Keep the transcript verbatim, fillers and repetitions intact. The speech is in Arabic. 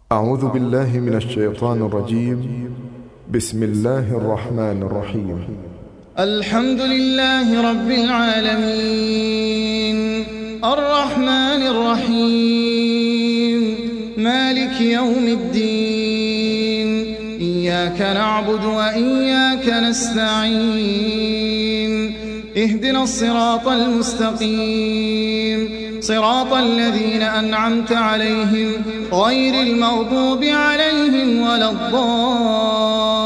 أعوذ بالله من الشيطان الرجيم. بسم الله الرحمن الرحيم. الحمد لله رب العالمين الرحمن الرحيم مالك يوم الدين إياك نعبد وإياك نستعين اهدنا الصراط المستقيم صراط الذين أنعمت عليهم غير المغضوب عليهم ولا الضالين.